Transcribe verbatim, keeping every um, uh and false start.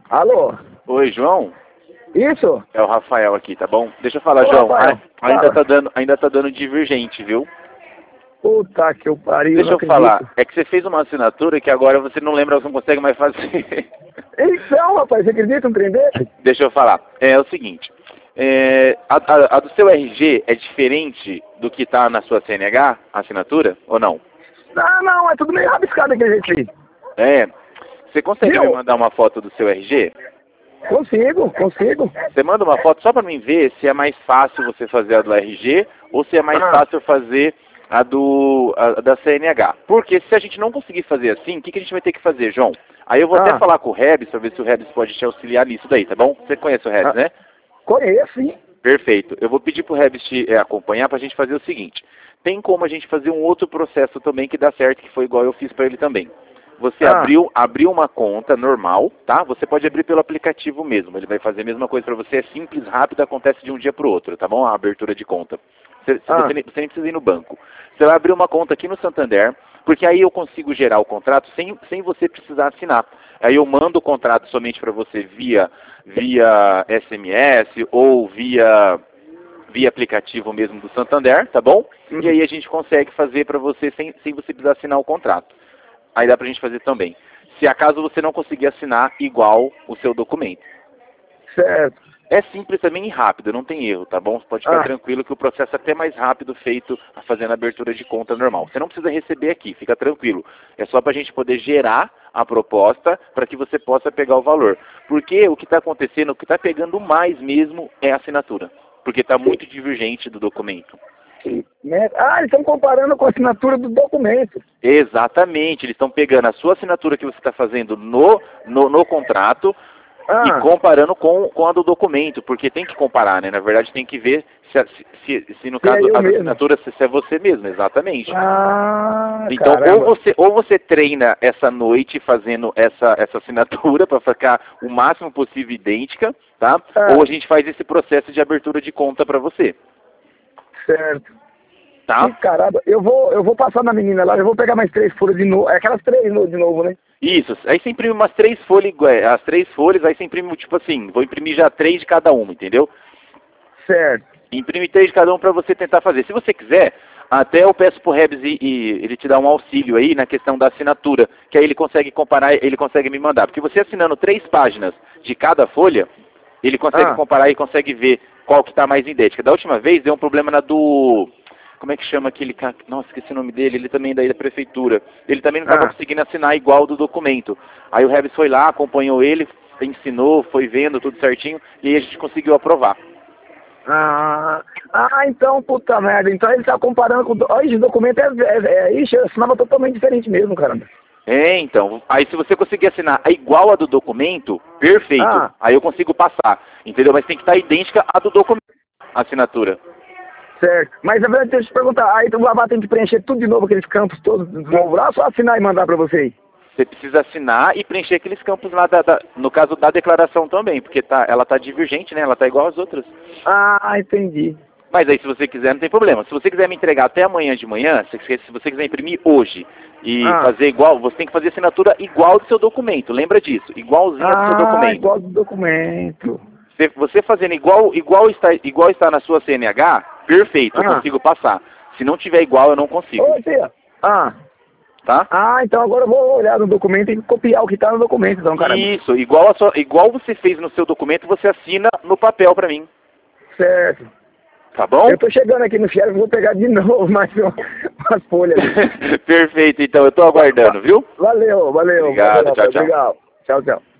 Alô? Oi, João? Isso? É o Rafael aqui, tá bom? Deixa eu falar, Ô, João. Rafael, Ah, ainda fala. tá dando, ainda tá dando divergente, viu? Puta que eu pariu, Deixa não eu acredito. falar. É que você fez uma assinatura que agora você não lembra, você não consegue mais fazer. Então, rapaz, você acredita um trem desse? Deixa eu falar. É o seguinte. É, a, a- a do seu R G é diferente do que tá na sua C N H, a assinatura, ou não? Não, não, é tudo meio rabiscado aquele jeito aí. É. Você consegue Viu? me mandar uma foto do seu R G? Consigo, consigo. Você manda uma foto só para mim ver se é mais fácil você fazer a do R G ou se é mais Ah. fácil fazer a do a, da C N H. Porque se a gente não conseguir fazer assim, o que, que a gente vai ter que fazer, João? Aí eu vou Ah. até falar com o Rebs para ver se o Rebs pode te auxiliar nisso daí, tá bom? Você conhece o Rebs, Ah. né? Conheço, sim. Perfeito. Eu vou pedir pro Rebs te é, acompanhar pra gente fazer o seguinte. Tem como a gente fazer um outro processo também que dá certo, que foi igual eu fiz para ele também. Você Ah. abriu, abriu uma conta normal, tá? Você pode abrir pelo aplicativo mesmo. Ele vai fazer a mesma coisa para você. É simples, rápido, acontece de um dia para o outro, tá bom? A abertura de conta. Você, Ah. você, nem, você nem precisa ir no banco. Você vai abrir uma conta aqui no Santander, porque aí eu consigo gerar o contrato sem, sem você precisar assinar. Aí eu mando o contrato somente para você via, via S M S ou via, via aplicativo mesmo do Santander, tá bom? Uhum. E aí a gente consegue fazer para você sem, sem você precisar assinar o contrato. Aí dá pra gente fazer também. Se acaso você não conseguir assinar igual o seu documento. Certo. É simples também e rápido, não tem erro, tá bom? Você pode ficar Ah. tranquilo que o processo é até mais rápido feito fazendo a abertura de conta normal. Você não precisa receber aqui, fica tranquilo. É só pra gente poder gerar a proposta para que você possa pegar o valor. Porque o que está acontecendo, o que está pegando mais mesmo é a assinatura. Porque está muito divergente do documento. Né? Ah, eles estão comparando com a assinatura do documento. Exatamente, eles estão pegando a sua assinatura que você está fazendo no, no, no contrato Ah. e comparando com, com a do documento, porque tem que comparar, né? Na verdade tem que ver se, se, se, se no Se é caso eu as mesmo. assinaturas se, se é você mesmo, exatamente. Ah, Então ou caramba. você, ou você treina essa noite fazendo essa, essa assinatura para ficar o máximo possível idêntica, tá? Ah. Ou a gente faz esse processo de abertura de conta para você, Certo. tá? Que caramba. Eu vou, eu vou passar na menina lá, eu vou pegar mais três folhas de novo. É aquelas três no- de novo, né? Isso, aí você imprime umas três folhas, iguais- as três folhas, aí você imprime, tipo assim, vou imprimir já três de cada uma, entendeu? Certo. Imprime três de cada um para você tentar fazer. Se você quiser, até eu peço pro Rebs e, e ele te dá um auxílio aí na questão da assinatura, que aí ele consegue comparar, ele consegue me mandar. Porque você assinando três páginas de cada folha, ele consegue Ah. comparar e consegue ver qual que está mais idêntica. Da última vez deu um problema na do... Como é que chama aquele cara? Nossa, esqueci o nome dele, ele também é daí da prefeitura. Ele também não estava Ah. conseguindo assinar igual do documento. Aí o Rebs foi lá, acompanhou ele, ensinou, foi vendo tudo certinho, e aí a gente conseguiu aprovar. Ah, ah, então, puta merda. Então ele tá comparando com... Olha, esse documento é... é, é ixi, eu assinava totalmente diferente mesmo, caramba. É, então. Aí se você conseguir assinar a igual a do documento, perfeito. Ah. Aí eu consigo passar, entendeu? Mas tem que estar idêntica à do documento, a assinatura. Certo. Mas na verdade, deixa eu te perguntar. Aí tu vai tem que preencher tudo de novo, aqueles campos todos de novo lá, ou só assinar e mandar pra você aí? Você precisa assinar e preencher aqueles campos lá, da, da- no caso da declaração também, porque tá, ela tá divergente, né? Ela tá igual às outras. Ah, entendi. Mas aí se você quiser, não tem problema. Se você quiser me entregar até amanhã de manhã, se, se você quiser imprimir hoje e Ah. fazer igual, você tem que fazer assinatura igual do seu documento. Lembra disso? Igualzinho do seu Ah, documento. igual do documento. Você, você fazendo igual, igual, está, igual está na sua C N H, perfeito, eu Ah. consigo passar. Se não tiver igual, eu não consigo. Ô, tia. Ah. Tá? Ah, então agora eu vou olhar no documento e copiar o que tá no documento, então, caramba. Isso, igual, a sua, igual você fez no seu documento, você assina no papel pra mim. Certo. Tá bom? Eu tô chegando aqui no xerox, vou pegar de novo mais um- umas folhas. Perfeito, então, eu tô aguardando, viu? Valeu, valeu. Obrigado, valeu, tchau, tchau. Obrigado. Tchau, tchau.